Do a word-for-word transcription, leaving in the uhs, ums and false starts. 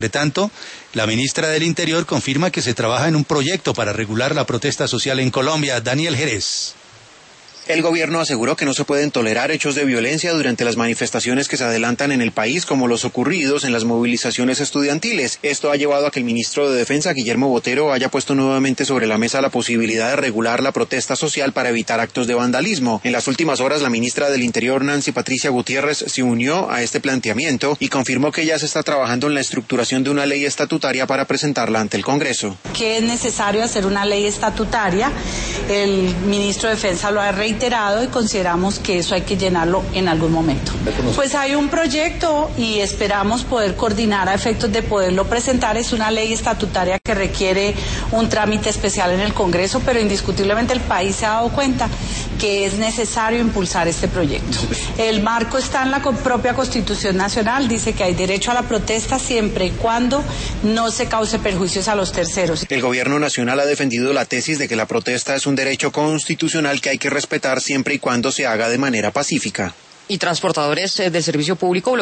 De tanto, la ministra del Interior confirma que se trabaja en un proyecto para regular la protesta social en Colombia. Daniel Jerez. El gobierno aseguró que no se pueden tolerar hechos de violencia durante las manifestaciones que se adelantan en el país, como los ocurridos en las movilizaciones estudiantiles. Esto ha llevado a que el ministro de Defensa, Guillermo Botero, haya puesto nuevamente sobre la mesa la posibilidad de regular la protesta social para evitar actos de vandalismo. En las últimas horas, la ministra del Interior, Nancy Patricia Gutiérrez, se unió a este planteamiento y confirmó que ya se está trabajando en la estructuración de una ley estatutaria para presentarla ante el Congreso. Que es necesario hacer una ley estatutaria. El ministro de Defensa lo ha reiterado y consideramos que eso hay que llenarlo en algún momento. Pues hay un proyecto y esperamos poder coordinar a efectos de poderlo presentar. Es una ley estatutaria que requiere un trámite especial en el Congreso, pero indiscutiblemente el país se ha dado cuenta que es necesario impulsar este proyecto. El marco está en la propia Constitución Nacional, dice que hay derecho a la protesta siempre y cuando no se cause perjuicios a los terceros. El gobierno nacional ha defendido la tesis de que la protesta es un derecho constitucional que hay que respetar siempre y cuando se haga de manera pacífica. Y transportadores de servicio público